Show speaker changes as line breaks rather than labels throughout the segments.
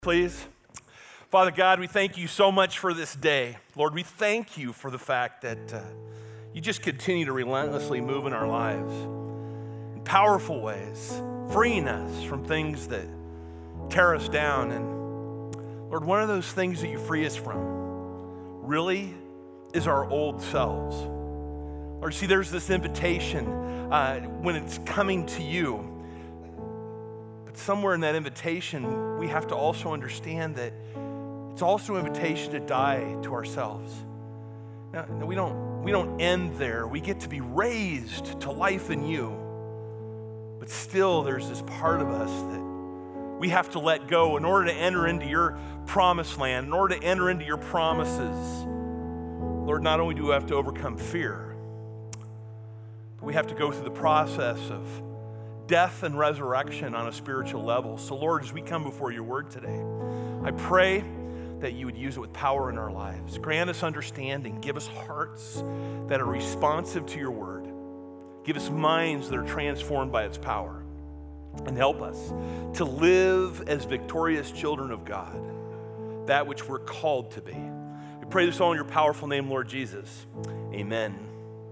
Please. Father God, we thank you so much for this day. Lord, we thank you for the fact that you just continue to relentlessly move in our lives in powerful ways, freeing us from things that tear us down. And Lord, one of those things that you free us from really is our old selves. Lord, see, there's this invitation when it's coming to you. But somewhere in that invitation, we have to also understand that it's also an invitation to die to ourselves. Now, we don't end there. We get to be raised to life in you. But still, there's this part of us that we have to let go in order to enter into your promised land, in order to enter into your promises. Lord, not only do we have to overcome fear, but we have to go through the process of death and resurrection on a spiritual level. So Lord, as we come before your word today, I pray that you would use it with power in our lives. Grant us understanding. Give us hearts that are responsive to your word. Give us minds that are transformed by its power. And help us to live as victorious children of God, that which we're called to be. We pray this all in your powerful name, Lord Jesus. Amen.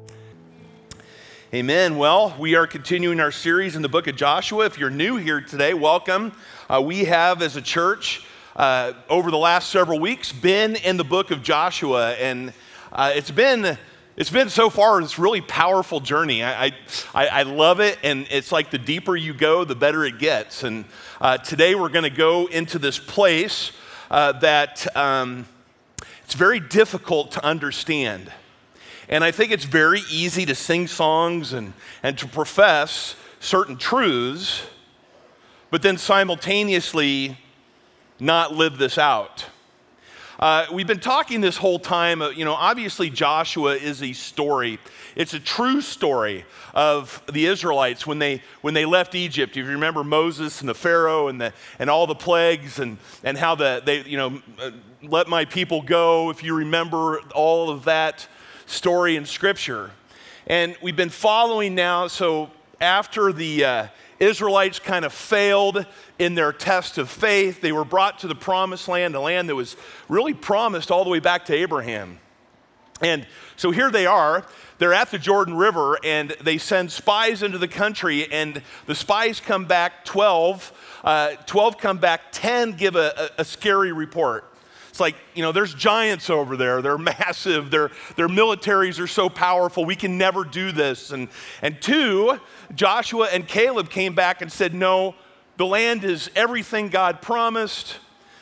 Amen. Well, we are continuing our series in the book of Joshua. If you're new here today, welcome. We have, as a church, over the last several weeks, been in the book of Joshua, and it's been so far this really powerful journey. I love it, and it's like the deeper you go, the better it gets. And today we're going to go into this place that it's very difficult to understand. And I think it's very easy to sing songs and to profess certain truths, but then simultaneously not live this out. We've been talking this whole time, obviously Joshua is a story. It's a true story of the Israelites when they left Egypt. If you remember Moses and the Pharaoh and all the plagues and how they let my people go, if you remember all of that story in Scripture. And we've been following now, so after the Israelites kind of failed in their test of faith, they were brought to the promised land, a land that was really promised all the way back to Abraham. And so here they are, they're at the Jordan River, and they send spies into the country, and the spies come back 12 come back, 10 give a scary report. It's like, there's giants over there. They're massive. Their militaries are so powerful. We can never do this. And 2, Joshua and Caleb came back and said, no, the land is everything God promised.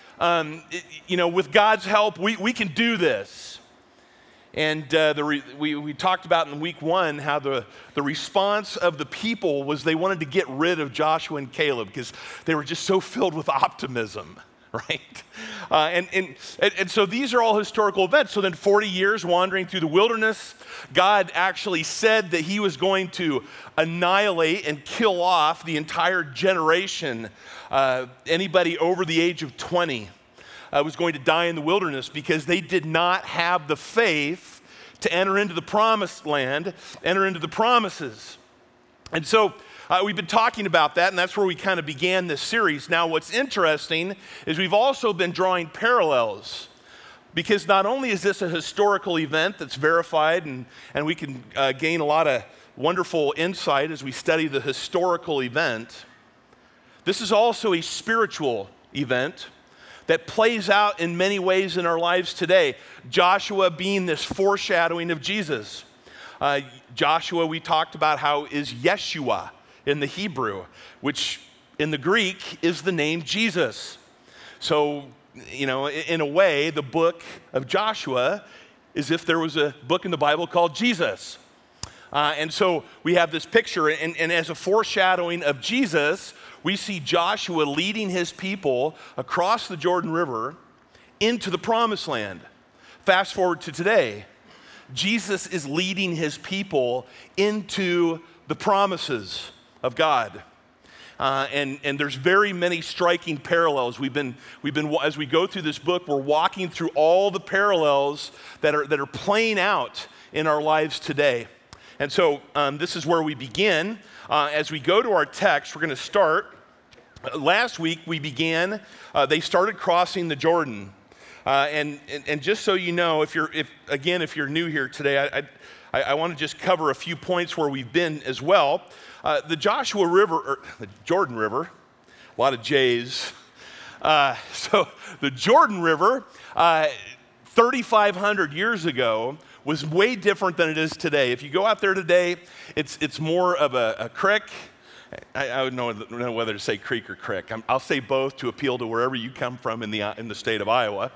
With God's help, we can do this. And we talked about in week 1 how the response of the people was they wanted to get rid of Joshua and Caleb because they were just so filled with optimism. Right? And so these are all historical events. So then 40 years wandering through the wilderness, God actually said that he was going to annihilate and kill off the entire generation. Anybody over the age of 20 was going to die in the wilderness because they did not have the faith to enter into the promised land, enter into the promises. And so we've been talking about that, and that's where we kind of began this series. Now, what's interesting is we've also been drawing parallels, because not only is this a historical event that's verified, and we can gain a lot of wonderful insight as we study the historical event, this is also a spiritual event that plays out in many ways in our lives today. Joshua being this foreshadowing of Jesus. Joshua, we talked about how is Yeshua in the Hebrew, which in the Greek is the name Jesus. So, in a way, the book of Joshua is if there was a book in the Bible called Jesus. And so we have this picture, and as a foreshadowing of Jesus, we see Joshua leading his people across the Jordan River into the promised land. Fast forward to today, Jesus is leading his people into the promises of God. And there's very many striking parallels. We've been as we go through this book, we're walking through all the parallels that are playing out in our lives today. And so this is where we begin. As we go to our text, we're going to start Last week we began, they started crossing the Jordan. And just so you know, if you're new here today, I want to just cover a few points where we've been as well. The Joshua River, or the Jordan River, a lot of J's. So the Jordan River, 3,500 years ago, was way different than it is today. If you go out there today, it's more of a creek. I would know whether to say creek or crick. I'll say both to appeal to wherever you come from in the state of Iowa.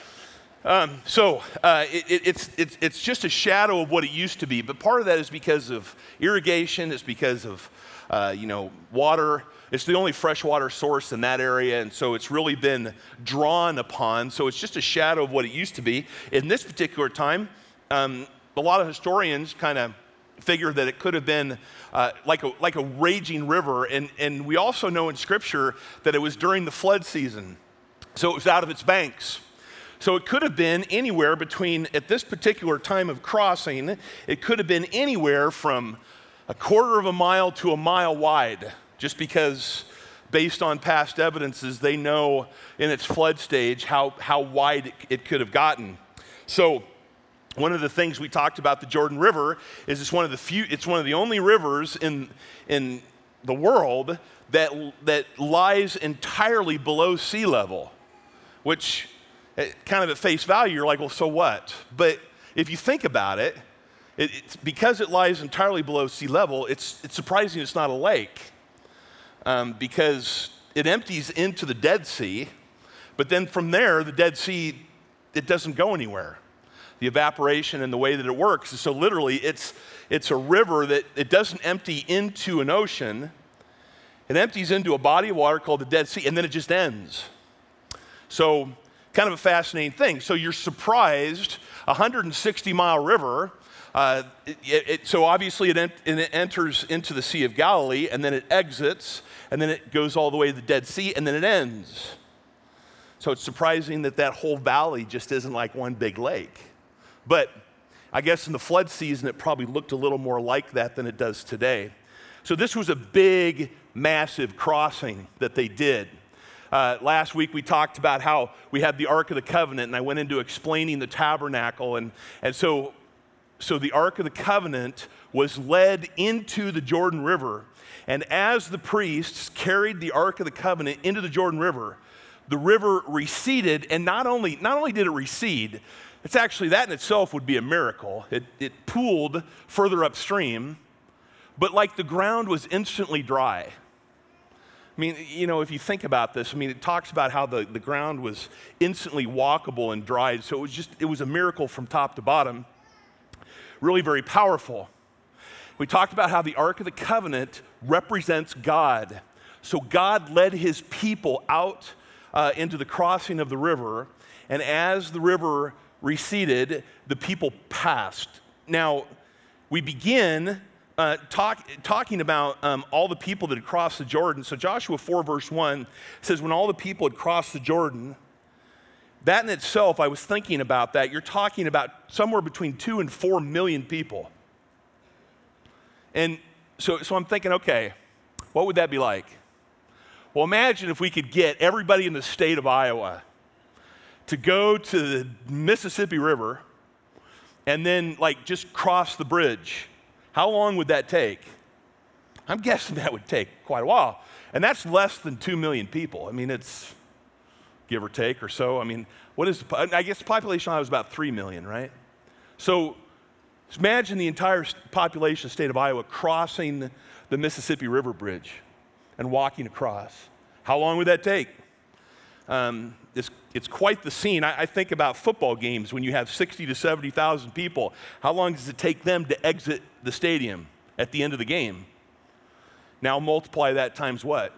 It's just a shadow of what it used to be. But part of that is because of irrigation. It's because of water. It's the only freshwater source in that area, and so it's really been drawn upon. So it's just a shadow of what it used to be. In this particular time, a lot of historians kind of figure that it could have been like a raging river, and we also know in Scripture that it was during the flood season, so it was out of its banks. So it could have been anywhere between, at this particular time of crossing, it could have been anywhere from a quarter of a mile to a mile wide, just because based on past evidences, they know in its flood stage how wide it could have gotten. So one of the things we talked about the Jordan River is it's one of the only rivers in the world that lies entirely below sea level, which kind of at face value, you're like, well, so what? But if you think about it, it's because it lies entirely below sea level, it's surprising it's not a lake, because it empties into the Dead Sea, but then from there, the Dead Sea, it doesn't go anywhere. The evaporation and the way that it works. So literally, it's a river that it doesn't empty into an ocean. It empties into a body of water called the Dead Sea, and then it just ends. So kind of a fascinating thing. So you're surprised, 160-mile river. So obviously it enters into the Sea of Galilee, and then it exits, and then it goes all the way to the Dead Sea, and then it ends. So it's surprising that whole valley just isn't like one big lake. But I guess in the flood season, it probably looked a little more like that than it does today. So this was a big, massive crossing that they did. Last week we talked about how we had the Ark of the Covenant, and I went into explaining the tabernacle. And so the Ark of the Covenant was led into the Jordan River. And as the priests carried the Ark of the Covenant into the Jordan River, the river receded. And not only did it recede, it's actually, that in itself would be a miracle. It pooled further upstream, but like the ground was instantly dry. I mean, if you think about this, it talks about how the ground was instantly walkable and dried. So it was a miracle from top to bottom. Really very powerful. We talked about how the Ark of the Covenant represents God. So God led his people out into the crossing of the river, and as the river receded, the people passed. Now, we begin talking about all the people that had crossed the Jordan. So Joshua 4 verse 1 says, when all the people had crossed the Jordan, that in itself, I was thinking about that, you're talking about somewhere between 2 and 4 million people. And so I'm thinking, okay, what would that be like? Well, imagine if we could get everybody in the state of Iowa to go to the Mississippi River and then just cross the bridge. How long would that take? I'm guessing that would take quite a while. And that's less than 2 million people. It's give or take or so. I guess the population of Iowa is about 3 million, right? So imagine the entire population of the state of Iowa crossing the Mississippi River Bridge and walking across. How long would that take? It's quite the scene. I think about football games when you have 60 to 70,000 people. How long does it take them to exit the stadium at the end of the game? Now multiply that times what?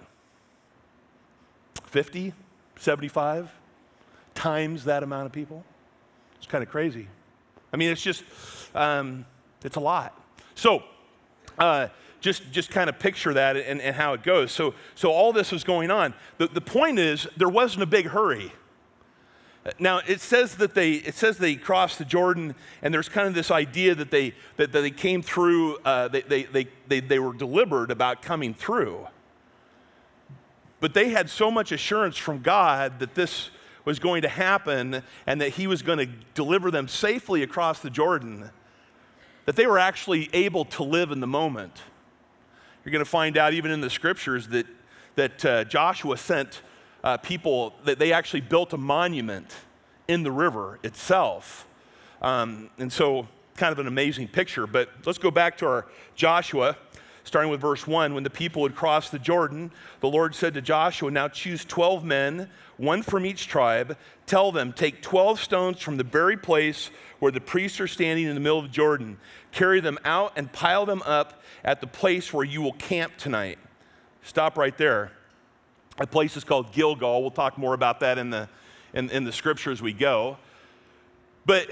50, 75 times that amount of people? It's kind of crazy. It's just, it's a lot. So, just kind of picture that and how it goes. So all this was going on. The point is, there wasn't a big hurry. Now it says they crossed the Jordan, and there's kind of this idea that they came through. They were deliberate about coming through. But they had so much assurance from God that this was going to happen and that he was going to deliver them safely across the Jordan, that they were actually able to live in the moment. You're going to find out even in the scriptures that Joshua sent people, that they actually built a monument in the river itself. And so kind of an amazing picture. But let's go back to our Joshua, starting with verse 1. When the people had crossed the Jordan, the Lord said to Joshua, now choose 12 men, one from each tribe. Tell them, take 12 stones from the very place where the priests are standing in the middle of the Jordan. Carry them out and pile them up at the place where you will camp tonight. Stop right there. That place is called Gilgal. We'll talk more about that in the scripture as we go. But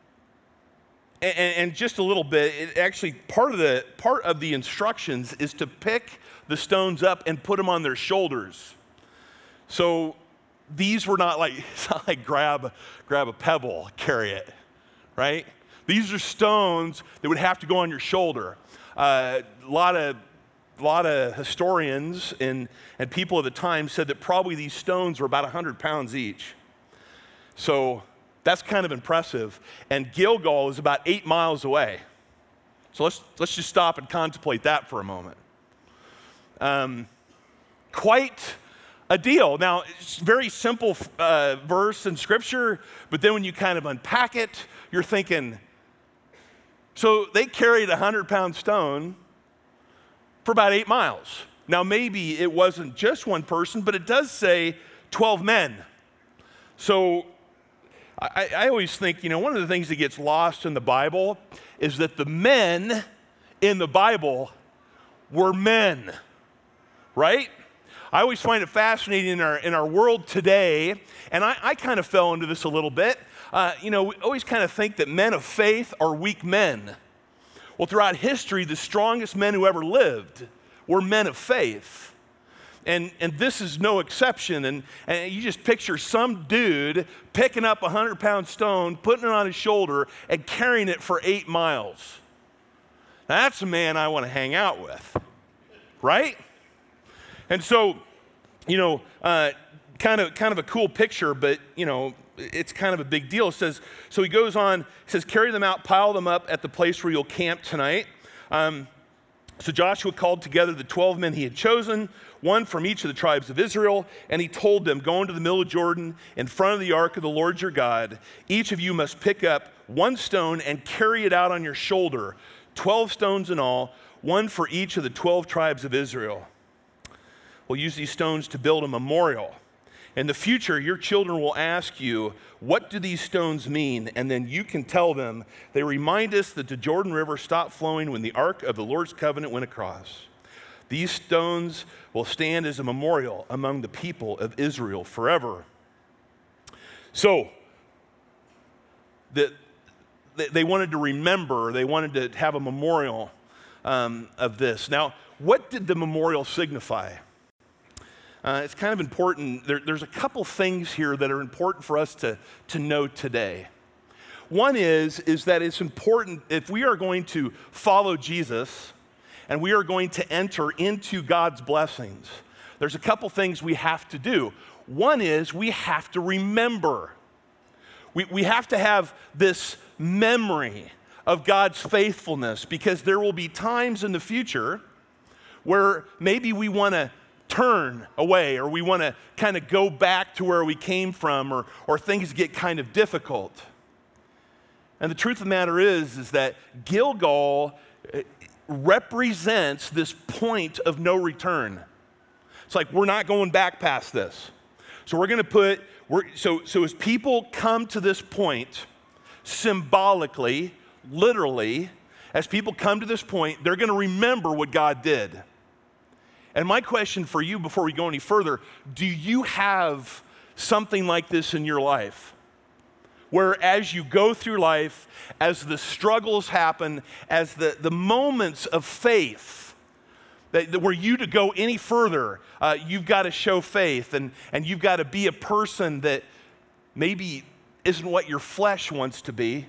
and just a little bit, it actually part of the instructions is to pick the stones up and put them on their shoulders. So these were not like, it's not like grab a pebble, carry it, right? These are stones that would have to go on your shoulder. A lot of historians and people of the time said that probably these stones were about 100 pounds each. So that's kind of impressive. And Gilgal is about 8 miles away. So let's just stop and contemplate that for a moment. Quite a deal. Now, it's a very simple verse in Scripture, but then when you kind of unpack it, you're thinking, so they carried a 100-pound stone for about 8 miles. Now, maybe it wasn't just one person, but it does say 12 men. So I always think, one of the things that gets lost in the Bible is that the men in the Bible were men, right? I always find it fascinating in our world today, and I kind of fell into this a little bit. We always kind of think that men of faith are weak men. Well, throughout history, the strongest men who ever lived were men of faith. And this is no exception. And you just picture some dude picking up a 100-pound stone, putting it on his shoulder, and carrying it for 8 miles. Now, that's a man I want to hang out with, right? And so, kind of a cool picture, but, it's kind of a big deal. It says, so he goes on, carry them out, pile them up at the place where you'll camp tonight. So Joshua called together the 12 men he had chosen, one from each of the tribes of Israel, and he told them, go into the middle of Jordan in front of the ark of the Lord your God. Each of you must pick up one stone and carry it out on your shoulder, 12 stones in all, one for each of the 12 tribes of Israel. We'll use these stones to build a memorial. In the future, your children will ask you, what do these stones mean? And then you can tell them, they remind us that the Jordan River stopped flowing when the ark of the Lord's covenant went across. These stones will stand as a memorial among the people of Israel forever. So, they wanted to remember, they wanted to have a memorial of this. Now, what did the memorial signify? It's kind of important. There's a couple things here that are important for us to know today. One is that it's important, if we are going to follow Jesus and we are going to enter into God's blessings, there's a couple things we have to do. One is we have to remember. We have to have this memory of God's faithfulness, because there will be times in the future where maybe we want to turn away, or we want to kind of go back to where we came from, or things get kind of difficult. And the truth of the matter is that Gilgal represents this point of no return. It's like, we're not going back past this. So we're going to so as people come to this point, symbolically, literally, as people come to this point, they're going to remember what God did. And my question for you before we go any further, do you have something like this in your life? Where as you go through life, as the struggles happen, as the moments of faith, that were you to go any further, you've got to show faith, and you've got to be a person that maybe isn't what your flesh wants to be.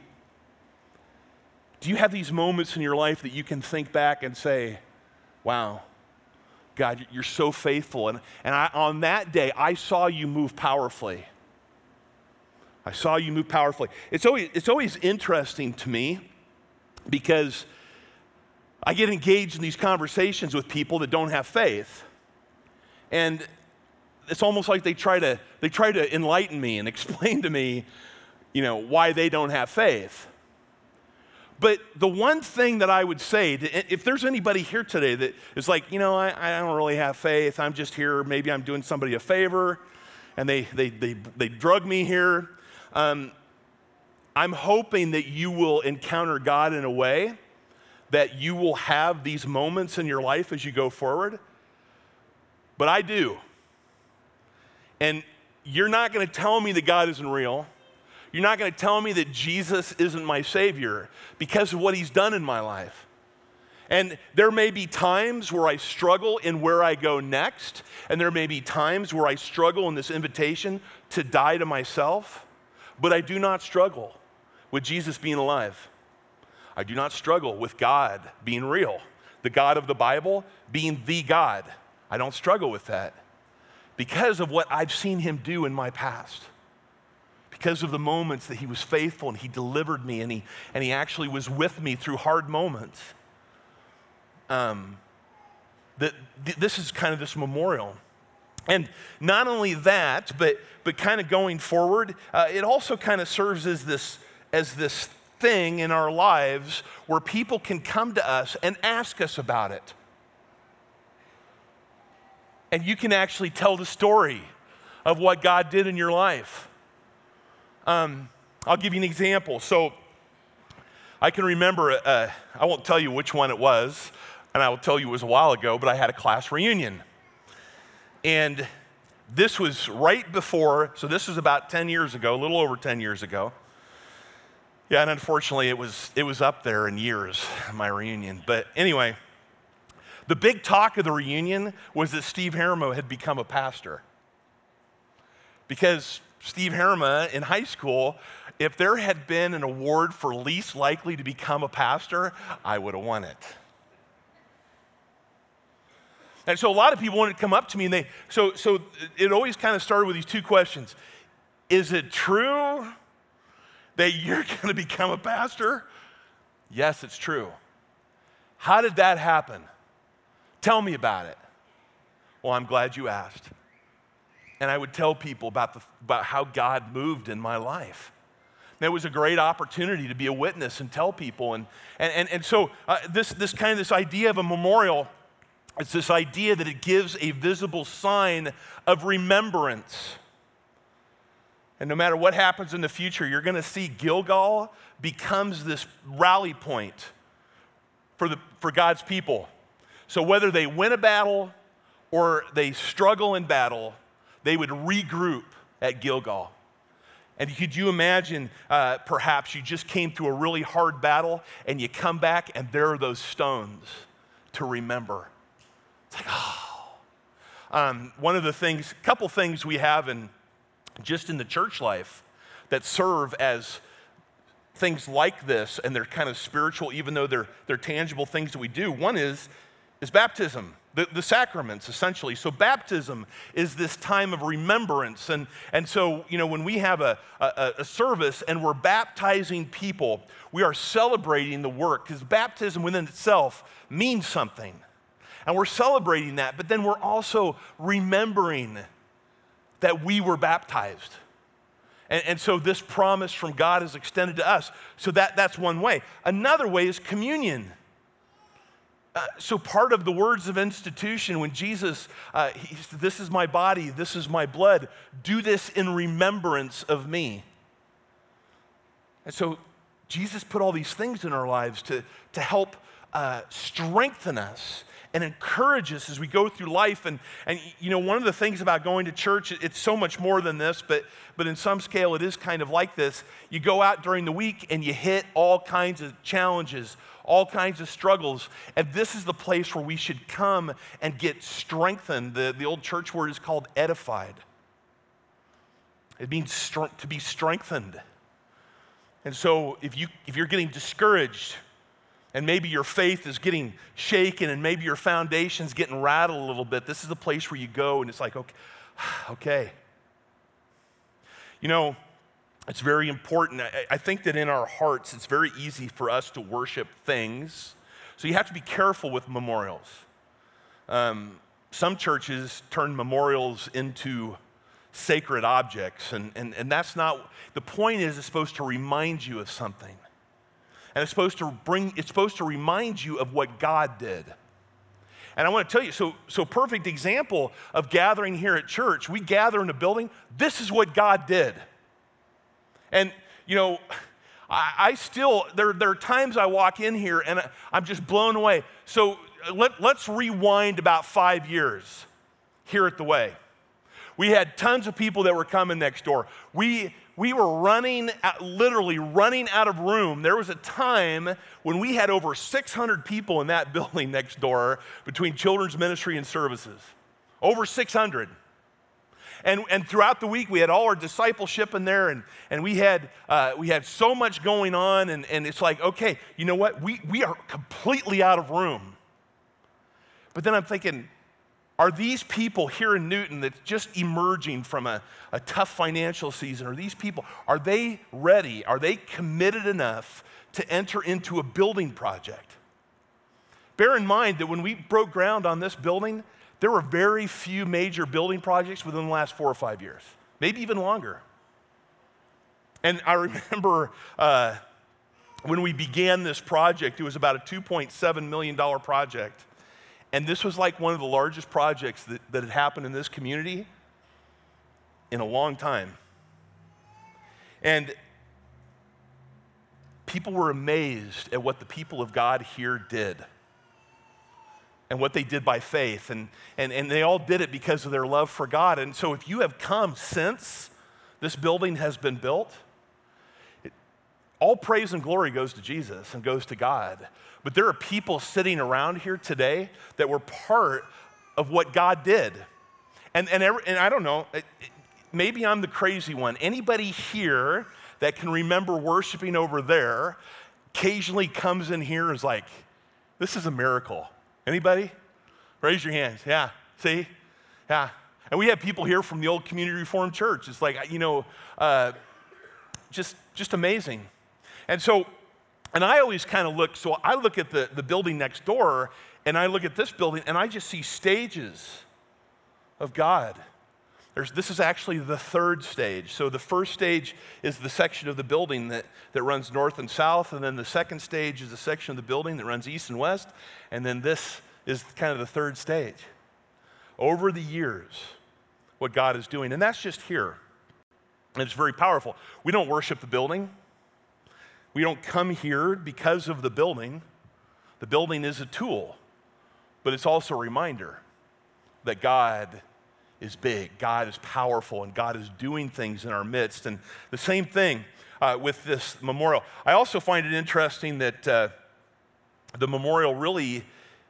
Do you have these moments in your life that you can think back and say, wow, God, you're so faithful. And on that day, I saw you move powerfully. I saw you move powerfully. It's always interesting to me because I get engaged in these conversations with people that don't have faith. And it's almost like they try to enlighten me and explain to me, why they don't have faith. But the one thing that I would say, if there's anybody here today that is like, I don't really have faith, I'm just here, maybe I'm doing somebody a favor, and they drug me here. I'm hoping that you will encounter God in a way that you will have these moments in your life as you go forward. But I do. And you're not going to tell me that God isn't real. You're not going to tell me that Jesus isn't my Savior because of what he's done in my life. And there may be times where I struggle in where I go next, and there may be times where I struggle in this invitation to die to myself, but I do not struggle with Jesus being alive. I do not struggle with God being real, the God of the Bible being the God. I don't struggle with that because of what I've seen him do in my past. Because of the moments that he was faithful and he delivered me and he actually was with me through hard moments. This is kind of this memorial. And not only that, but kind of going forward, it also kind of serves as this thing in our lives where people can come to us and ask us about it. And you can actually tell the story of what God did in your life. I'll give you an example. So I can remember, I won't tell you which one it was, and I will tell you it was a while ago, but I had a class reunion. And this was right before, so this was about 10 years ago, a little over 10 years ago. Yeah, and unfortunately it was up there in years, my reunion. But anyway, the big talk of the reunion was that Steve Harimo had become a pastor. Because Steve Harimo in high school, if there had been an award for least likely to become a pastor, I would have won it. And so a lot of people wanted to come up to me and so it always kind of started with these two questions. Is it true that you're going to become a pastor? Yes, it's true. How did that happen? Tell me about it. Well, I'm glad you asked. And I would tell people about how God moved in my life. And it was a great opportunity to be a witness and tell people. And so this idea of a memorial, it's this idea that it gives a visible sign of remembrance. And no matter what happens in the future, you're going to see Gilgal becomes this rally point for God's people. So whether they win a battle or they struggle in battle, they would regroup at Gilgal. And could you imagine, perhaps you just came through a really hard battle and you come back and there are those stones to remember. It's like, couple things we have just in the church life that serve as things like this, and they're kind of spiritual, even though they're tangible things that we do. One is baptism. The sacraments, essentially. So baptism is this time of remembrance. And so, when we have a service and we're baptizing people, we are celebrating the work, because baptism within itself means something. And we're celebrating that, but then we're also remembering that we were baptized. And so this promise from God is extended to us. So that's one way. Another way is communion. So part of the words of institution, when Jesus, he said, this is my body, this is my blood, do this in remembrance of me. And so Jesus put all these things in our lives to help strengthen us and encourage us as we go through life. And one of the things about going to church, it's so much more than this, but in some scale it is kind of like this. You go out during the week and you hit all kinds of challenges, all kinds of struggles, and this is the place where we should come and get strengthened. The old church word is called edified. It means to be strengthened. And so if you're getting discouraged, and maybe your faith is getting shaken and maybe your foundation's getting rattled a little bit, this is the place where you go and it's like, okay. You know, it's very important. I think that in our hearts, it's very easy for us to worship things. So you have to be careful with memorials. Some churches turn memorials into sacred objects, and that's not, the point is it's supposed to remind you of something. And it's supposed to remind you of what God did. And I want to tell you, so perfect example of gathering here at church, we gather in a building, this is what God did. And, you know, I still, there are times I walk in here and I'm just blown away. So let's rewind about 5 years here at The Way. We had tons of people that were coming next door. We were literally running out of room. There was a time when we had over 600 people in that building next door between children's ministry and services. Over 600. And throughout the week, we had all our discipleship in there, and we had so much going on, and it's like, okay, you know what? We are completely out of room. But then I'm thinking, are these people here in Newton that's just emerging from a tough financial season, are they ready? Are they committed enough to enter into a building project? Bear in mind that when we broke ground on this building, there were very few major building projects within the last 4 or 5 years, maybe even longer. And I remember when we began this project, it was about a $2.7 million project. And this was like one of the largest projects that had happened in this community in a long time. And people were amazed at what the people of God here did and what they did by faith. And they all did it because of their love for God. And so if you have come since this building has been built, all praise and glory goes to Jesus and goes to God. But there are people sitting around here today that were part of what God did. And I don't know, maybe I'm the crazy one. Anybody here that can remember worshiping over there occasionally comes in here and is like, this is a miracle. Anybody? Raise your hands. Yeah, see? Yeah. And we have people here from the old Community Reformed Church. It's like, you know, just amazing. And I always kind of look, so I look at the building next door, and I look at this building, and I just see stages of God. This is actually the third stage. So the first stage is the section of the building that runs north and south, and then the second stage is the section of the building that runs east and west, and then this is kind of the third stage. Over the years, what God is doing, and that's just here. And it's very powerful. We don't worship the building. We don't come here because of the building. The building is a tool, but it's also a reminder that God is big, God is powerful, and God is doing things in our midst. And the same thing with this memorial. I also find it interesting that the memorial really,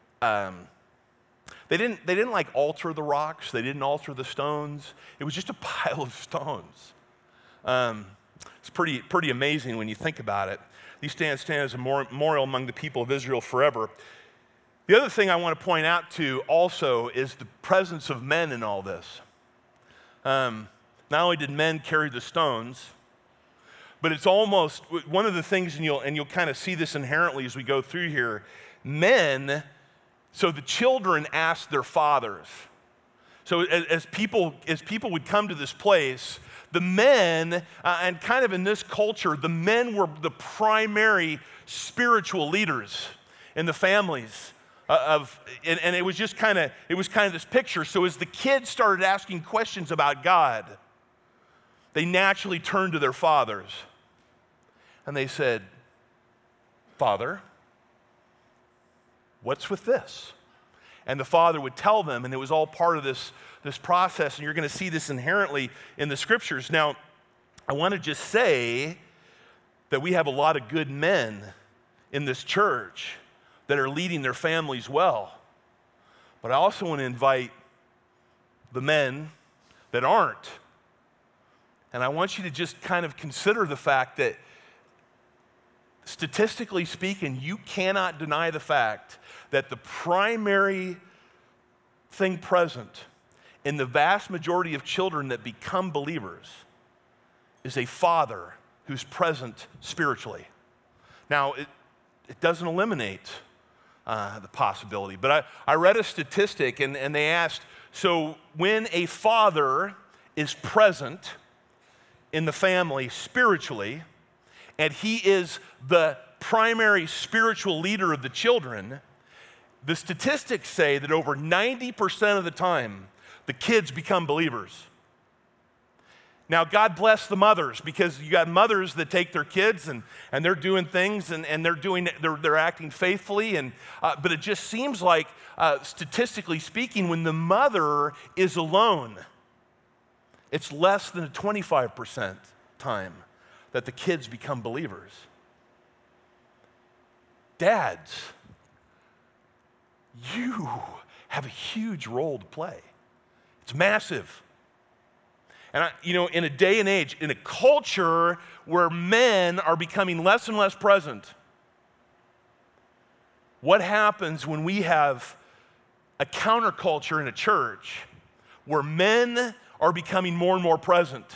they didn't like alter the rocks, they didn't alter the stones. It was just a pile of stones. It's pretty amazing when you think about it. These stand as a memorial among the people of Israel forever. The other thing I want to point out to also is the presence of men in all this. Not only did men carry the stones, but it's almost one of the things, and you'll kind of see this inherently as we go through here. Men, so the children asked their fathers. So as people would come to this place, the men, and kind of in this culture, the men were the primary spiritual leaders in the families and it was just kind of this picture. So as the kids started asking questions about God, they naturally turned to their fathers, and they said, "Father, what's with this?" And the father would tell them, and it was all part of this process, and you're going to see this inherently in the scriptures. Now, I want to just say that we have a lot of good men in this church that are leading their families well. But I also want to invite the men that aren't. And I want you to just kind of consider the fact that statistically speaking, you cannot deny the fact that the primary thing present in the vast majority of children that become believers is a father who's present spiritually. Now, it doesn't eliminate the possibility, but I read a statistic and they asked, so when a father is present in the family spiritually, and he is the primary spiritual leader of the children, the statistics say that over 90% of the time, the kids become believers. Now, God bless the mothers, because you got mothers that take their kids and they're doing things and they're acting faithfully. But it just seems like, statistically speaking, when the mother is alone, it's less than a 25% time that the kids become believers. Dads, you have a huge role to play. It's massive. And in a day and age, in a culture where men are becoming less and less present, what happens when we have a counterculture in a church where men are becoming more and more present?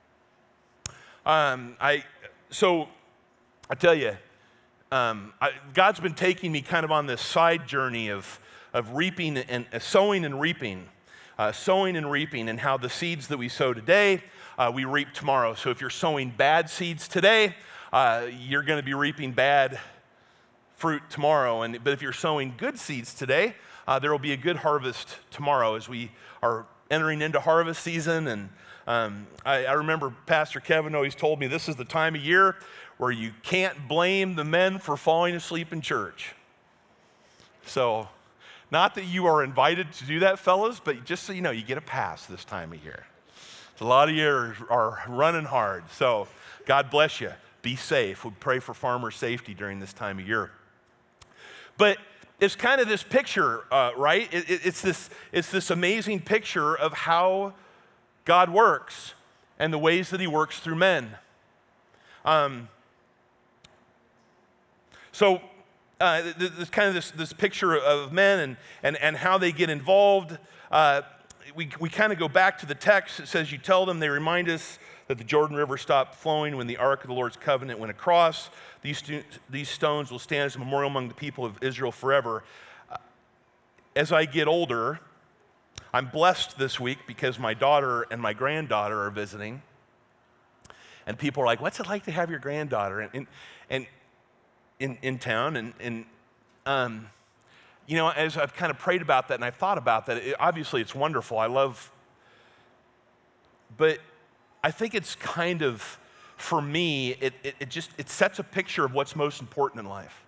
I tell you, God's been taking me kind of on this side journey of reaping and sowing and reaping. Sowing and reaping, and how the seeds that we sow today, we reap tomorrow. So if you're sowing bad seeds today, you're going to be reaping bad fruit tomorrow. But if you're sowing good seeds today, there will be a good harvest tomorrow as we are entering into harvest season. And I remember Pastor Kevin always told me this is the time of year where you can't blame the men for falling asleep in church. So, not that you are invited to do that, fellas, but just so you know, you get a pass this time of year. A lot of you are running hard, so God bless you. Be safe. We pray for farmer safety during this time of year. But it's kind of this picture, right? It's this amazing picture of how God works and the ways that he works through men. This picture of men and how they get involved. We kind of go back to the text. It says, you tell them, they remind us that the Jordan River stopped flowing when the Ark of the Lord's covenant went across. These stones will stand as a memorial among the people of Israel forever. As I get older, I'm blessed this week because my daughter and my granddaughter are visiting. And people are like, what's it like to have your granddaughter in town? As I've kind of prayed about that and I've thought about that, obviously it's wonderful. But I think it's kind of, for me, it sets a picture of what's most important in life.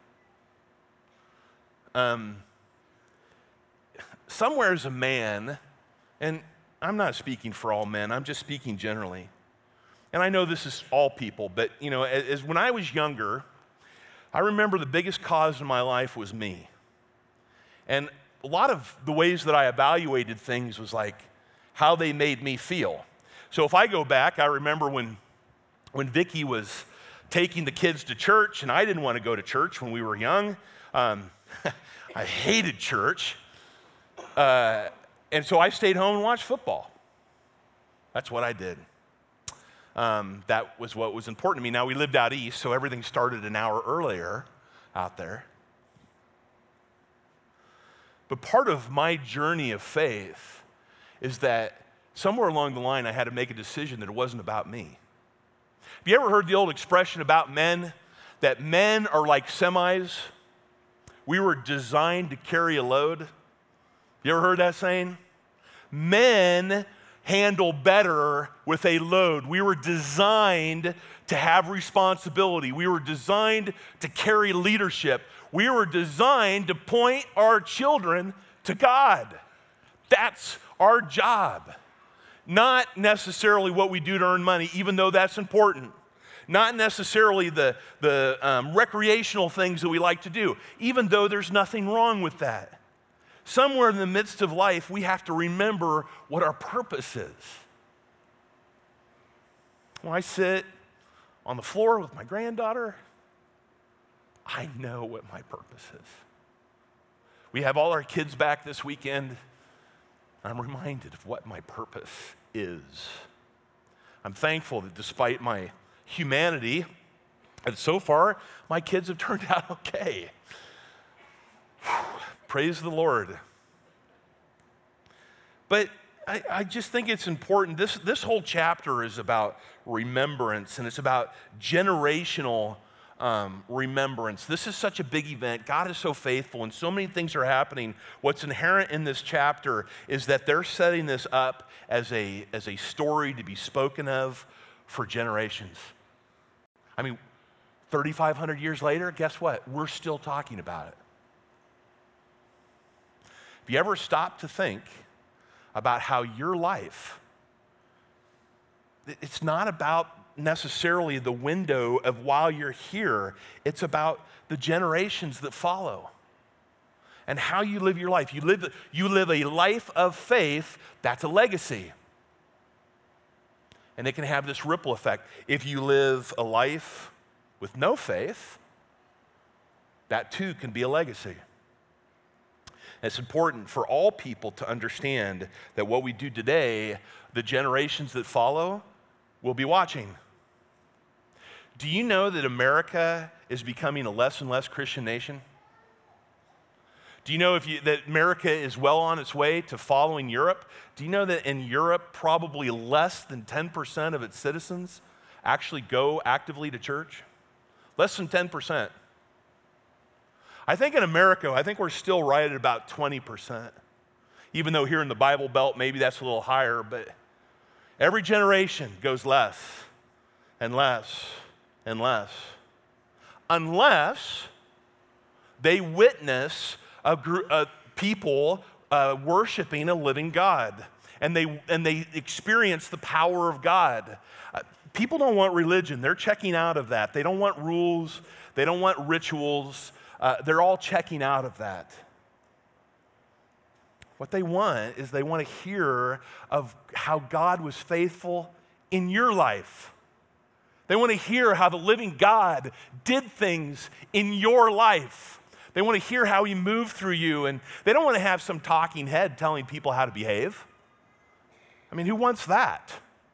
Somewhere as a man, and I'm not speaking for all men, I'm just speaking generally. And I know this is all people, but as when I was younger, I remember the biggest cause in my life was me. And a lot of the ways that I evaluated things was like how they made me feel. So if I go back, I remember when Vicki was taking the kids to church, and I didn't want to go to church when we were young. I hated church. And so I stayed home and watched football. That's what I did. That was what was important to me. Now, we lived out east, so everything started an hour earlier out there. But part of my journey of faith is that somewhere along the line, I had to make a decision that it wasn't about me. Have you ever heard the old expression about men, that men are like semis? We were designed to carry a load. You ever heard that saying? Men handle better with a load. We were designed to have responsibility. We were designed to carry leadership. We were designed to point our children to God. That's our job. Not necessarily what we do to earn money, even though that's important. Not necessarily the recreational things that we like to do, even though there's nothing wrong with that. Somewhere in the midst of life, we have to remember what our purpose is. When I sit on the floor with my granddaughter, I know what my purpose is. We have all our kids back this weekend. I'm reminded of what my purpose is. I'm thankful that despite my humanity, and so far, my kids have turned out okay. Praise the Lord. But I just think it's important. This whole chapter is about remembrance, and it's about generational remembrance. This is such a big event. God is so faithful, and so many things are happening. What's inherent in this chapter is that they're setting this up as a story to be spoken of for generations. I mean, 3,500 years later, guess what? We're still talking about it. Have you ever stopped to think about how your life, it's not about necessarily the window of while you're here, it's about the generations that follow and how you live your life. You live a life of faith, that's a legacy. And it can have this ripple effect. If you live a life with no faith, that too can be a legacy. It's important for all people to understand that what we do today, the generations that follow will be watching. Do you know that America is becoming a less and less Christian nation? Do you know that America is well on its way to following Europe? Do you know that in Europe, probably less than 10% of its citizens actually go actively to church? Less than 10%. I think in America, we're still right at about 20%. Even though here in the Bible Belt, maybe that's a little higher, but every generation goes less and less and less. Unless they witness a group of people worshiping a living God, and they experience the power of God. People don't want religion. They're checking out of that. They don't want rules. They don't want rituals. They're all checking out of that. What they want is they want to hear of how God was faithful in your life. They want to hear how the living God did things in your life. They want to hear how he moved through you, and they don't want to have some talking head telling people how to behave. I mean, who wants that?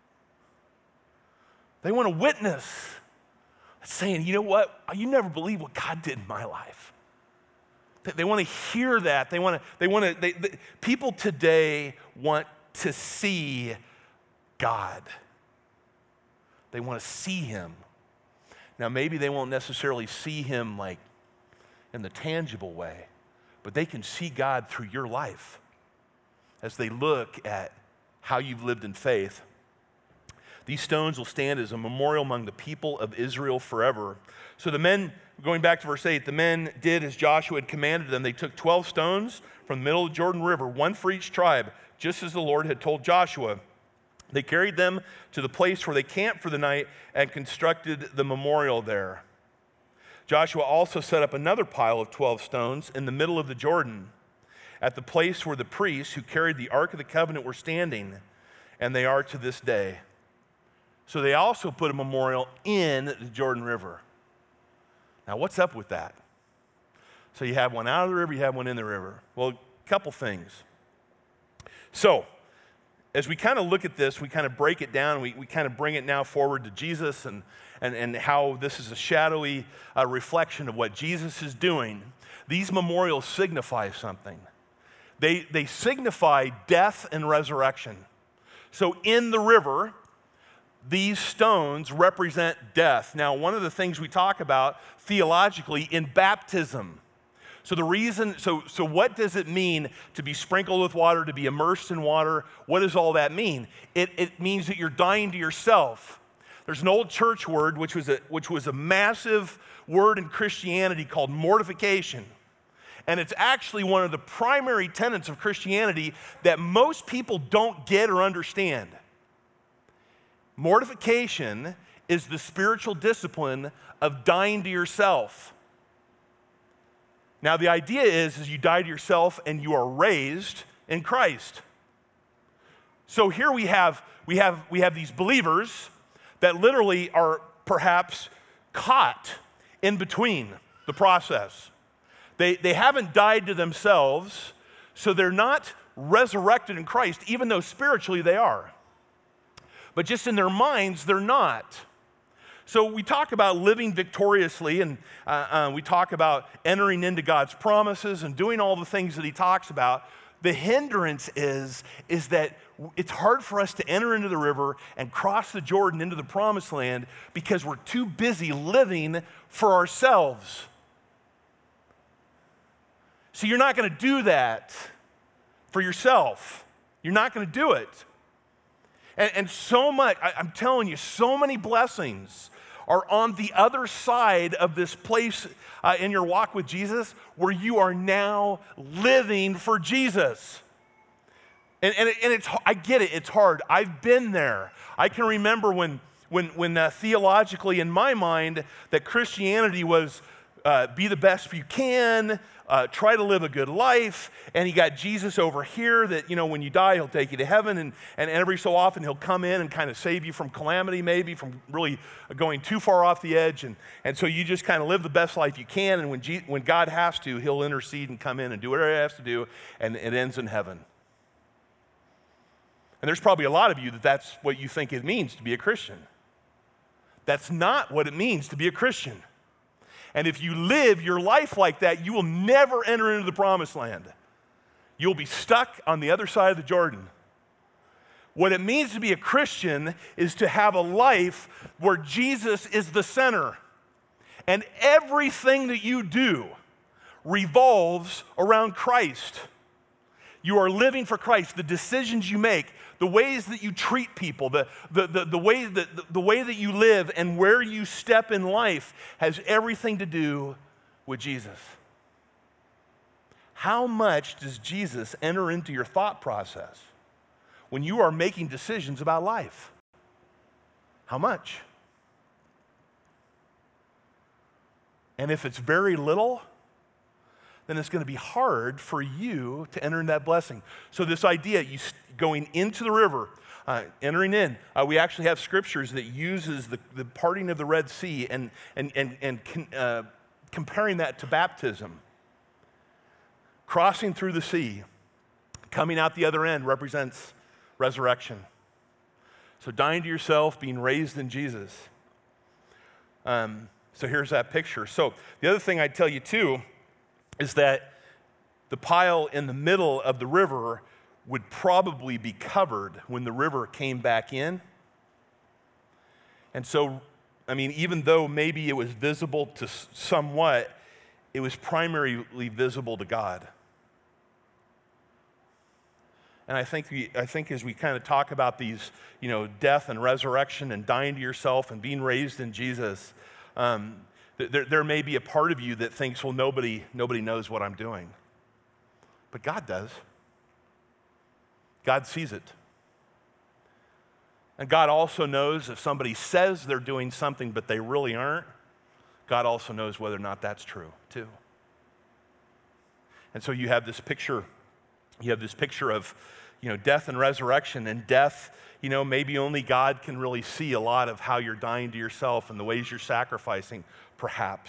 They want to witness, saying, you know what? You never believe what God did in my life. They want to hear that. People today want to see God. They want to see him. Now, maybe they won't necessarily see him like in the tangible way, but they can see God through your life as they look at how you've lived in faith. These stones will stand as a memorial among the people of Israel forever. So the men, going back to verse 8, the men did as Joshua had commanded them. They took 12 stones from the middle of the Jordan River, one for each tribe, just as the Lord had told Joshua. They carried them to the place where they camped for the night and constructed the memorial there. Joshua also set up another pile of 12 stones in the middle of the Jordan at the place where the priests who carried the Ark of the Covenant were standing, and they are to this day. So they also put a memorial in the Jordan River. Now, what's up with that? So you have one out of the river, you have one in the river. Well, a couple things. So, as we kind of look at this, we kind of break it down, we kind of bring it now forward to Jesus and how this is a shadowy reflection of what Jesus is doing. These memorials signify something. They signify death and resurrection. So in the river, these stones represent death. Now, one of the things we talk about theologically in baptism. So what does it mean to be sprinkled with water, to be immersed in water? What does all that mean? It means that you're dying to yourself. There's an old church word, which was a massive word in Christianity called mortification. And it's actually one of the primary tenets of Christianity that most people don't get or understand. Mortification is the spiritual discipline of dying to yourself. Now, the idea is you die to yourself and you are raised in Christ. So here we have these believers that literally are perhaps caught in between. the process. They haven't died to themselves, so they're not resurrected in Christ, even though spiritually they are. But just in their minds, they're not. So we talk about living victoriously, and we talk about entering into God's promises and doing all the things that he talks about. The hindrance is that it's hard for us to enter into the river and cross the Jordan into the promised land because we're too busy living for ourselves. So you're not going to do that for yourself. You're not going to do it. And so much, I'm telling you, so many blessings are on the other side of this place in your walk with Jesus where you are now living for Jesus. And it's, I get it, it's hard. I've been there. I can remember when theologically in my mind that Christianity was be the best you can, try to live a good life, and you got Jesus over here that, when you die, he'll take you to heaven, and every so often he'll come in and kind of save you from calamity, maybe from really going too far off the edge, and so you just kind of live the best life you can, and when God has to, he'll intercede and come in and do whatever he has to do, and it ends in heaven. And there's probably a lot of you that's what you think it means to be a Christian. That's not what it means to be a Christian. And if you live your life like that, you will never enter into the promised land. You'll be stuck on the other side of the Jordan. What it means to be a Christian is to have a life where Jesus is the center. And everything that you do revolves around Christ. You are living for Christ. The decisions you make, the ways that you treat people, the way that you live and where you step in life has everything to do with Jesus. How much does Jesus enter into your thought process when you are making decisions about life? How much? And if it's very little, then it's going to be hard for you to enter in that blessing. So this idea, you going into the river, entering in, we actually have scriptures that uses the parting of the Red Sea and comparing that to baptism. Crossing through the sea, coming out the other end represents resurrection. So dying to yourself, being raised in Jesus. So here's that picture. So the other thing I'd tell you too is that the pile in the middle of the river would probably be covered when the river came back in. And so, even though maybe it was visible to somewhat, it was primarily visible to God. And I think as we kind of talk about these, death and resurrection and dying to yourself and being raised in Jesus, there may be a part of you that thinks, well, nobody knows what I'm doing. But God does. God sees it. And God also knows if somebody says they're doing something but they really aren't, God also knows whether or not that's true too. And so you have this picture of, death and resurrection, and death, maybe only God can really see a lot of how you're dying to yourself and the ways you're sacrificing, perhaps.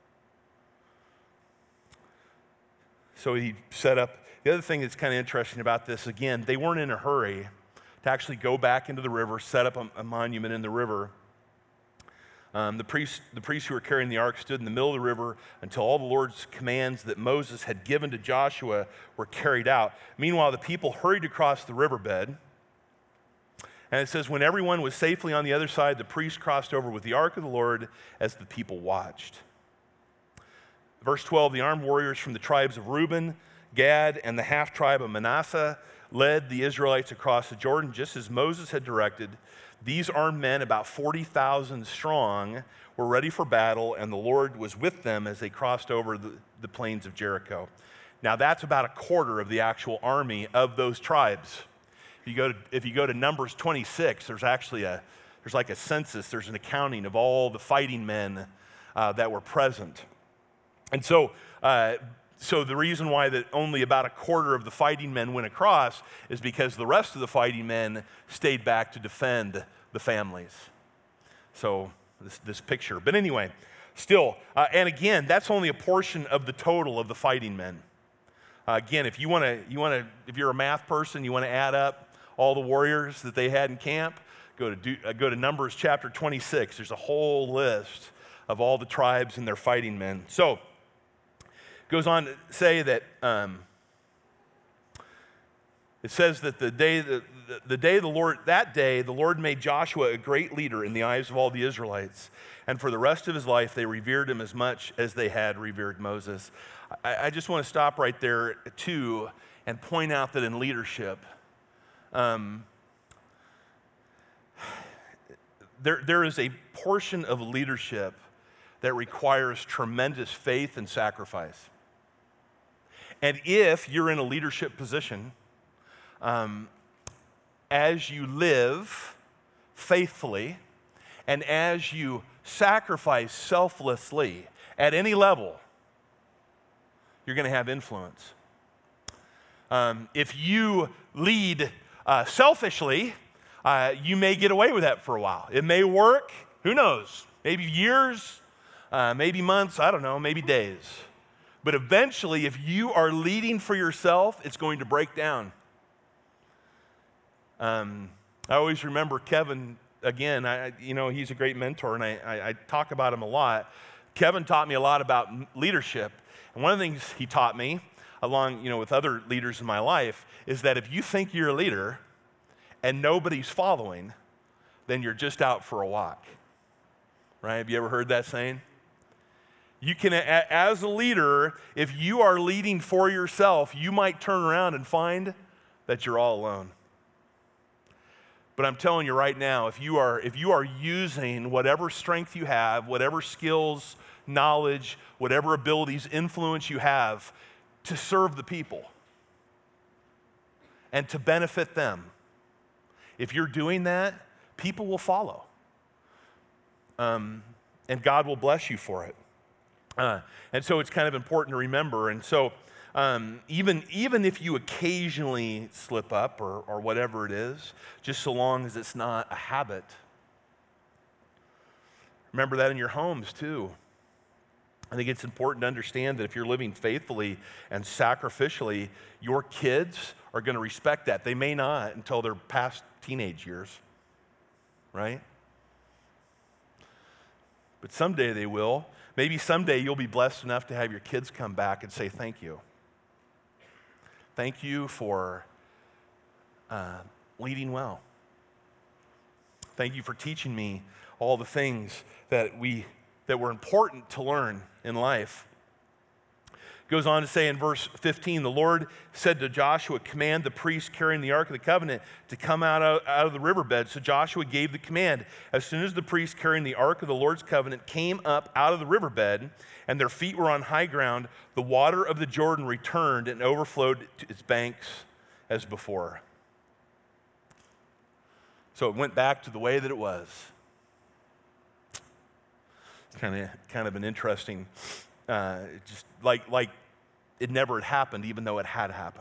So he set up, the other thing that's kind of interesting about this, again, they weren't in a hurry to actually go back into the river, set up a monument in the river. The priests who were carrying the ark stood in the middle of the river until all the Lord's commands that Moses had given to Joshua were carried out. Meanwhile, the people hurried across the riverbed. And it says, when everyone was safely on the other side, the priests crossed over with the ark of the Lord as the people watched. Verse 12, the armed warriors from the tribes of Reuben, Gad, and the half-tribe of Manasseh led the Israelites across the Jordan just as Moses had directed. These armed men, about 40,000 strong, were ready for battle, and the Lord was with them as they crossed over the plains of Jericho. Now, that's about a quarter of the actual army of those tribes. If you go to Numbers 26, there's like a census, there's an accounting of all the fighting men that were present. And so the reason why that only about a quarter of the fighting men went across is because the rest of the fighting men stayed back to defend the families. So this picture. But anyway, Still, and again, that's only a portion of the total of the fighting men. Again, if if you're a math person, you want to add up all the warriors that they had in camp, go to Numbers chapter 26. There's a whole list of all the tribes and their fighting men. So, it goes on to say that it says that that day the Lord made Joshua a great leader in the eyes of all the Israelites, and for the rest of his life they revered him as much as they had revered Moses. I just want to stop right there too and point out that in leadership, there is a portion of leadership that requires tremendous faith and sacrifice. And if you're in a leadership position, as you live faithfully and as you sacrifice selflessly at any level, you're going to have influence. If you lead selfishly, you may get away with that for a while. It may work, who knows, maybe years, maybe months, I don't know, maybe days. But eventually, if you are leading for yourself, it's going to break down. I always remember Kevin, again, he's a great mentor, and I talk about him a lot. Kevin taught me a lot about leadership. And one of the things he taught me, along with other leaders in my life, is that if you think you're a leader and nobody's following, then you're just out for a walk. Right? Have you ever heard that saying? You can, as a leader, if you are leading for yourself, you might turn around and find that you're all alone. But I'm telling you right now, if you are using whatever strength you have, whatever skills, knowledge, whatever abilities, influence you have to serve the people and to benefit them, if you're doing that, people will follow. And God will bless you for it. And so it's kind of important to remember. And so even if you occasionally slip up or whatever it is, just so long as it's not a habit. Remember that in your homes too. I think it's important to understand that if you're living faithfully and sacrificially, your kids are going to respect that. They may not until they're past teenage years, right? But someday they will. Maybe someday you'll be blessed enough to have your kids come back and say thank you. Thank you for leading well. Thank you for teaching me all the things that were important to learn in life. Goes on to say in verse 15, the Lord said to Joshua, command the priests carrying the Ark of the Covenant to come out of the riverbed. So Joshua gave the command. As soon as the priests carrying the Ark of the Lord's Covenant came up out of the riverbed, and their feet were on high ground, the water of the Jordan returned and overflowed to its banks as before. So it went back to the way that it was. It's kind of an interesting, just like it never had happened, even though it had happened.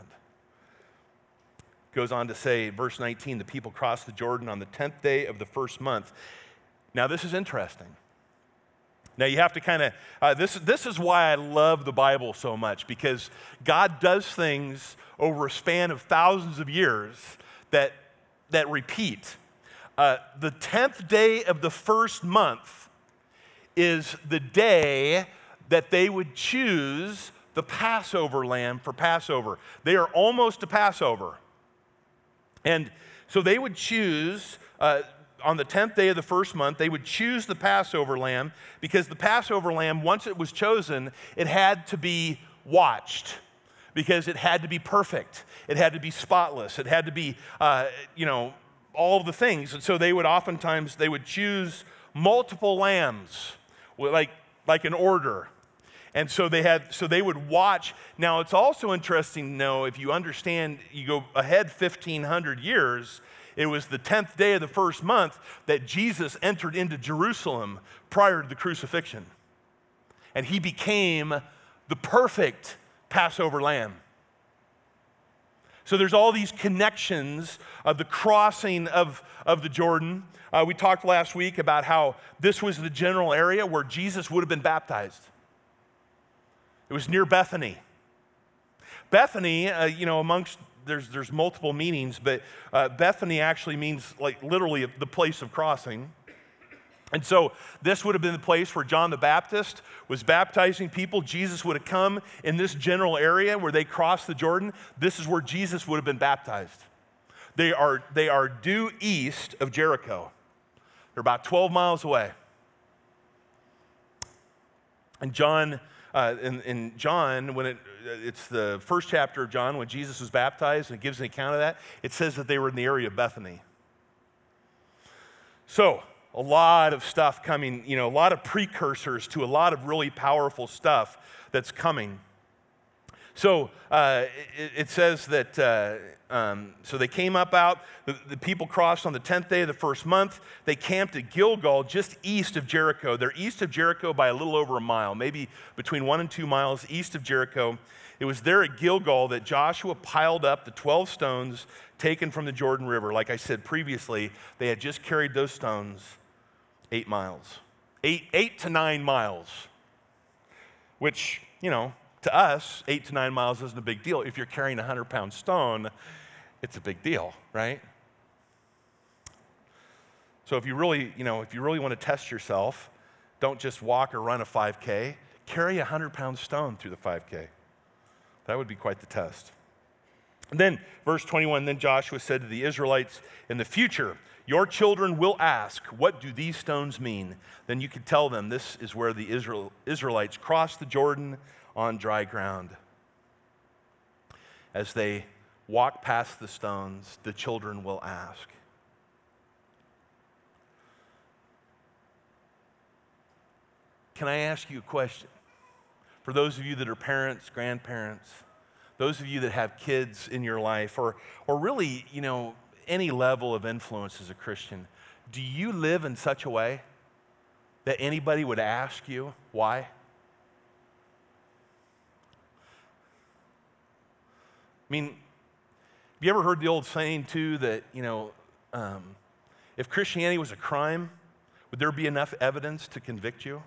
Goes on to say, verse 19, the people crossed the Jordan on the 10th day of the first month. Now this is interesting. Now you have to kind of, this is why I love the Bible so much, because God does things over a span of thousands of years that repeat. The 10th day of the first month is the day that they would choose the Passover lamb for Passover. They are almost to Passover. And so they would choose, on the 10th day of the first month, they would choose the Passover lamb, because the Passover lamb, once it was chosen, it had to be watched, because it had to be perfect. It had to be spotless. It had to be, all of the things. And so they would choose multiple lambs, like an order. And so they would watch. Now it's also interesting to know, if you understand, you go ahead 1,500 years, it was the 10th day of the first month that Jesus entered into Jerusalem prior to the crucifixion. And he became the perfect Passover lamb. So there's all these connections of the crossing of the Jordan. We talked last week about how this was the general area where Jesus would have been baptized. It was near Bethany. Bethany, amongst, there's multiple meanings, but Bethany actually means like literally the place of crossing. And so this would have been the place where John the Baptist was baptizing people. Jesus would have come in this general area where they crossed the Jordan. This is where Jesus would have been baptized. They are due east of Jericho. They're about 12 miles away. And John, in John, when it's the first chapter of John, when Jesus was baptized, and it gives an account of that, it says that they were in the area of Bethany. So, a lot of stuff coming, a lot of precursors to a lot of really powerful stuff that's coming. So it says that, so they came up out, the people crossed on the 10th day of the first month. They camped at Gilgal, just east of Jericho. They're east of Jericho by a little over a mile, maybe between 1 and 2 miles east of Jericho. It was there at Gilgal that Joshua piled up the 12 stones taken from the Jordan River. Like I said previously, they had just carried those stones 8 miles, 8 to 9 miles, which, to us, 8 to 9 miles isn't a big deal. If you're carrying a 100-pound stone, it's a big deal, right? So if you really want to test yourself, don't just walk or run a 5K. Carry a 100-pound stone through the 5K. That would be quite the test. And then, verse 21, then Joshua said to the Israelites, in the future, your children will ask, what do these stones mean? Then you could tell them this is where the Israelites crossed the Jordan on dry ground. As they walk past the stones, the children will ask. Can I ask you a question? For those of you that are parents, grandparents, those of you that have kids in your life, or really, any level of influence as a Christian, do you live in such a way that anybody would ask you why? I mean, have you ever heard the old saying too that, if Christianity was a crime, would there be enough evidence to convict you?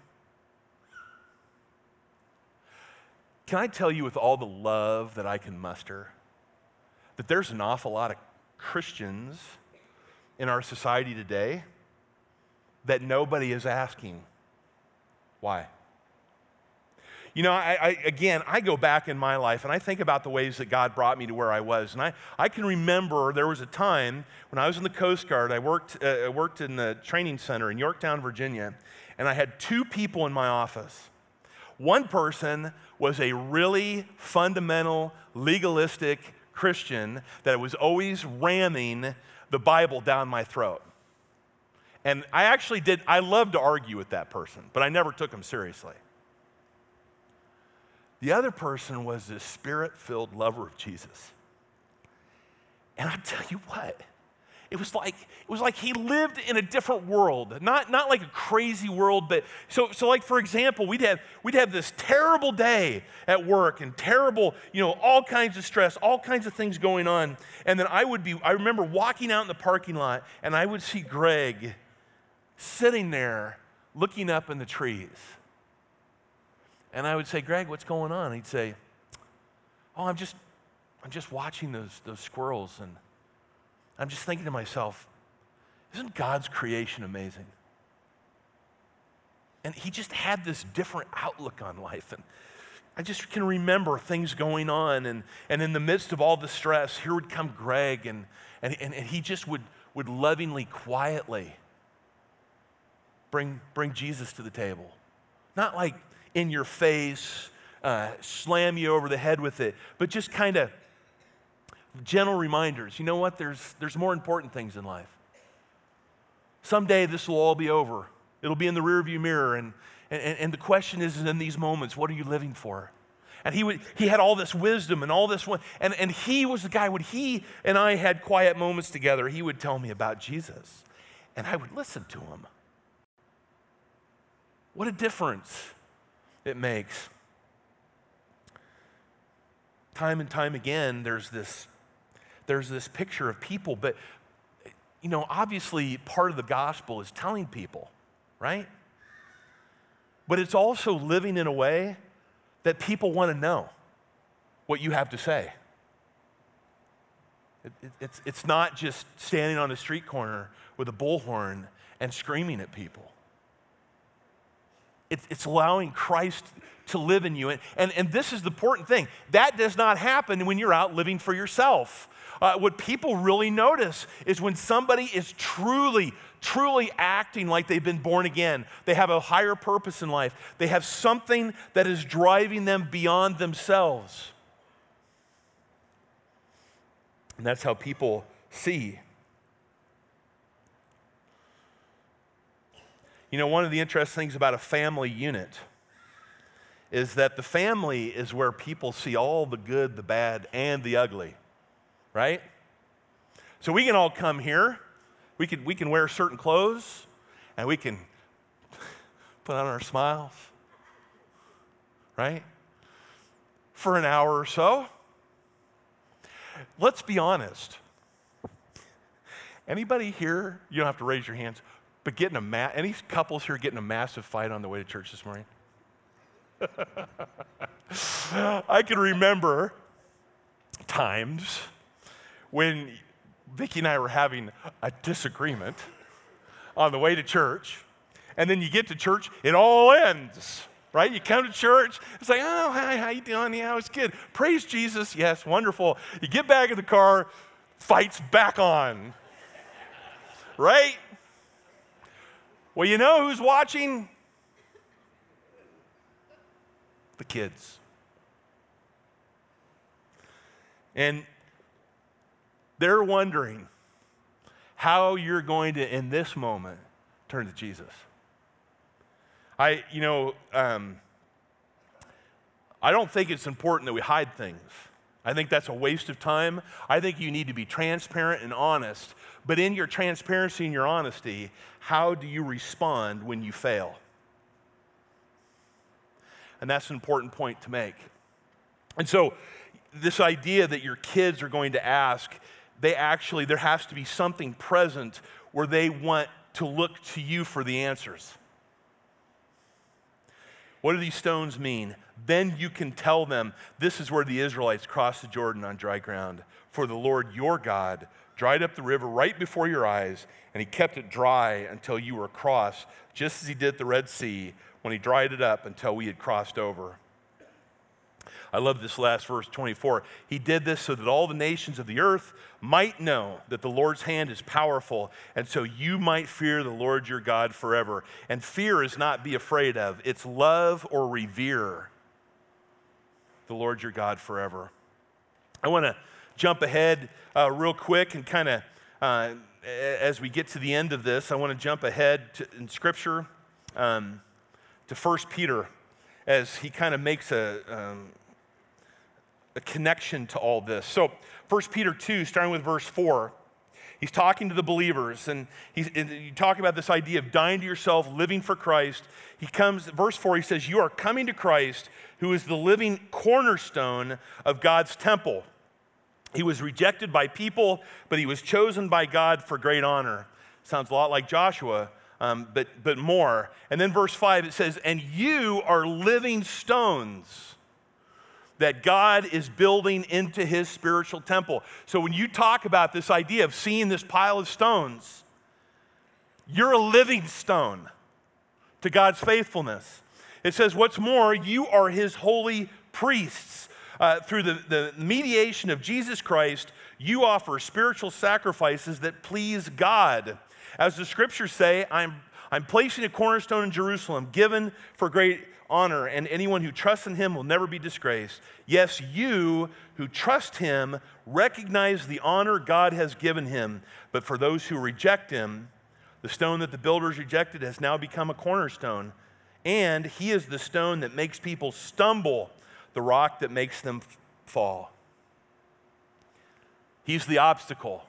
Can I tell you with all the love that I can muster that there's an awful lot of Christians in our society today that nobody is asking why? I go back in my life and I think about the ways that God brought me to where I was. And I can remember there was a time when I was in the Coast Guard, I worked in the training center in Yorktown, Virginia, and I had 2 people in my office. One person was a really fundamental, legalistic Christian that was always ramming the Bible down my throat. And I loved to argue with that person, but I never took him seriously. The other person was this spirit-filled lover of Jesus. And I tell you what, it was like he lived in a different world, not like a crazy world, but so like for example, we'd have this terrible day at work and terrible, all kinds of stress, all kinds of things going on, and then I remember walking out in the parking lot and I would see Greg sitting there looking up in the trees, and I would say, Greg, what's going on? And he'd say, oh, I'm just watching those squirrels, and I'm just thinking to myself, isn't God's creation amazing? And he just had this different outlook on life. And I just can remember things going on. And in the midst of all the stress, here would come Greg, and he just would lovingly, quietly bring Jesus to the table. Not like in your face, slam you over the head with it, but just kind of gentle reminders. You know what? There's more important things in life. Someday this will all be over. It'll be in the rearview mirror. And the question is, in these moments, what are you living for? And he had all this wisdom and all this one. And he was the guy, when he and I had quiet moments together, he would tell me about Jesus. And I would listen to him. What a difference it makes. Time and time again, there's this there's this picture of people, but obviously part of the gospel is telling people, right? But it's also living in a way that people want to know what you have to say. It's not just standing on a street corner with a bullhorn and screaming at people. It's allowing Christ to live in you. And this is the important thing. That does not happen when you're out living for yourself. What people really notice is when somebody is truly acting like they've been born again. They have a higher purpose in life. They have something that is driving them beyond themselves. And that's how people see. One of the interesting things about a family unit is that the family is where people see all the good, the bad, and the ugly, right? So we can all come here. We can wear certain clothes, and we can put on our smiles, right? For an hour or so. Let's be honest. Anybody here, you don't have to raise your hands, but any couples here getting a massive fight on the way to church this morning? I can remember times when Vicki and I were having a disagreement on the way to church, and then you get to church, it all ends, right? You come to church, it's like, oh, hi, how you doing? Yeah, it's good. Praise Jesus, yes, wonderful. You get back in the car, fight's back on, right? Well, you know who's watching? The kids. And they're wondering how you're going to, in this moment, turn to Jesus. I don't think it's important that we hide things. I think that's a waste of time. I think you need to be transparent and honest. But in your transparency and your honesty, how do you respond when you fail? And that's an important point to make. And so this idea that your kids are going to ask, there has to be something present where they want to look to you for the answers. What do these stones mean? Then you can tell them, this is where the Israelites crossed the Jordan on dry ground. For the Lord your God dried up the river right before your eyes, and he kept it dry until you were across, just as he did the Red Sea when he dried it up until we had crossed over. I love this last verse, 24. He did this so that all the nations of the earth might know that the Lord's hand is powerful, and so you might fear the Lord your God forever. And fear is not be afraid of. It's love or revere the Lord your God forever. I want to jump ahead real quick and kind of, as we get to the end of this, I want to jump ahead in Scripture to 1 Peter as he kind of makes a connection to all this. So 1 Peter 2, starting with verse 4, he's talking to the believers, and you talk about this idea of dying to yourself, living for Christ. Verse 4, he says, you are coming to Christ, who is the living cornerstone of God's temple. He was rejected by people, but he was chosen by God for great honor. Sounds a lot like Joshua, but more. And then verse 5, it says, and you are living stones that God is building into his spiritual temple. So when you talk about this idea of seeing this pile of stones, you're a living stone to God's faithfulness. It says, what's more, you are his holy priests. Through the mediation of Jesus Christ, you offer spiritual sacrifices that please God. As the scriptures say, I'm placing a cornerstone in Jerusalem, given for great honor, and anyone who trusts in him will never be disgraced. Yes, you who trust him recognize the honor God has given him, but for those who reject him, the stone that the builders rejected has now become a cornerstone, and he is the stone that makes people stumble, the rock that makes them fall. He's the obstacle.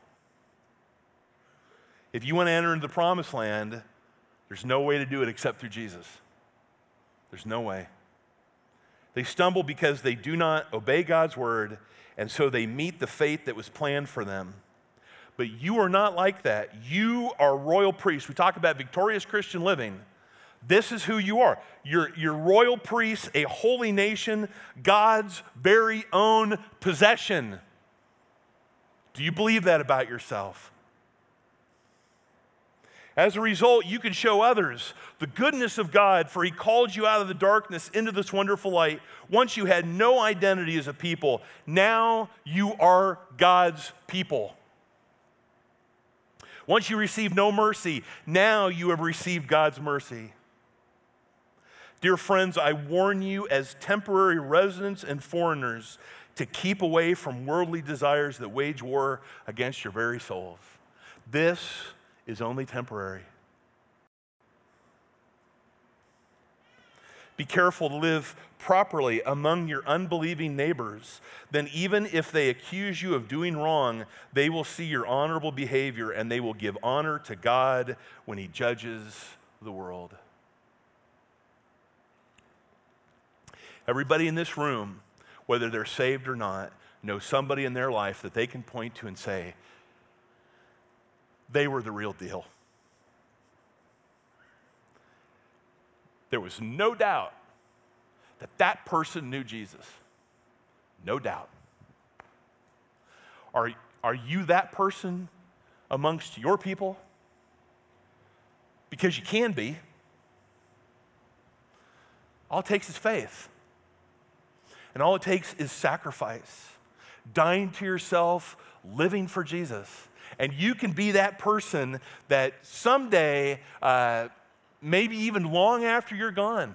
If you want to enter into the promised land, there's no way to do it except through Jesus. There's no way. They stumble because they do not obey God's word, and so they meet the fate that was planned for them. But you are not like that. You are royal priests. We talk about victorious Christian living. This is who you are. You're royal priests, a holy nation, God's very own possession. Do you believe that about yourself? As a result, you can show others the goodness of God, for he called you out of the darkness into this wonderful light. Once you had no identity as a people, now you are God's people. Once you received no mercy, now you have received God's mercy. Dear friends, I warn you as temporary residents and foreigners to keep away from worldly desires that wage war against your very souls. This is only temporary. Be careful to live properly among your unbelieving neighbors. Then even if they accuse you of doing wrong, they will see your honorable behavior and they will give honor to God when he judges the world. Everybody in this room, whether they're saved or not, knows somebody in their life that they can point to and say, they were the real deal. There was no doubt that that person knew Jesus. No doubt. Are you that person amongst your people? Because you can be. All it takes is faith. And all it takes is sacrifice. Dying to yourself, living for Jesus. And you can be that person that someday, maybe even long after you're gone,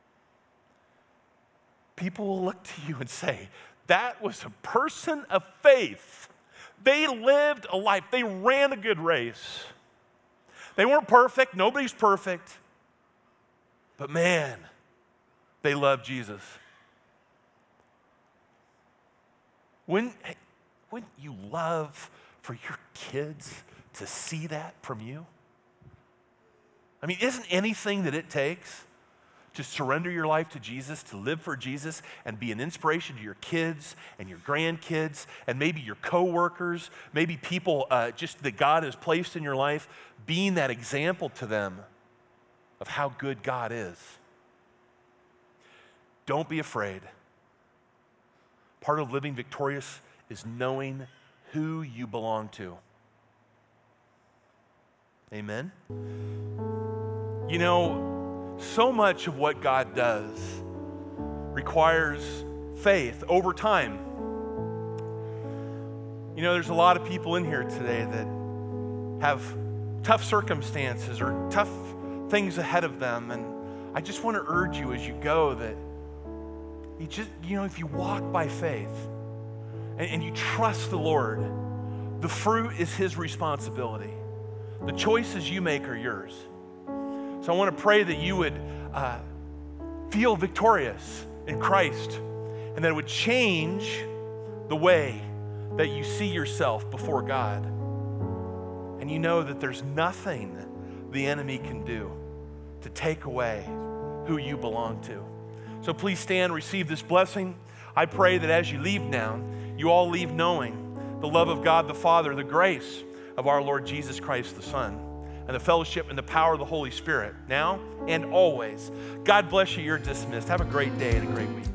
people will look to you and say, that was a person of faith. They lived a life. They ran a good race. They weren't perfect. Nobody's perfect. But man, they loved Jesus. Wouldn't you love for your kids to see that from you? I mean, isn't anything that it takes to surrender your life to Jesus, to live for Jesus, and be an inspiration to your kids and your grandkids, and maybe your coworkers, maybe people just that God has placed in your life, being that example to them of how good God is? Don't be afraid. Part of living victorious is knowing who you belong to. Amen? You know, so much of what God does requires faith over time. You know, there's a lot of people in here today that have tough circumstances or tough things ahead of them, and I just want to urge you as you go that if you walk by faith and you trust the Lord, the fruit is his responsibility. The choices you make are yours. So I want to pray that you would feel victorious in Christ, and that it would change the way that you see yourself before God. And you know that there's nothing the enemy can do to take away who you belong to. So please stand, receive this blessing. I pray that as you leave now, you all leave knowing the love of God the Father, the grace of our Lord Jesus Christ the Son, and the fellowship and the power of the Holy Spirit, now and always. God bless you. You're dismissed. Have a great day and a great week.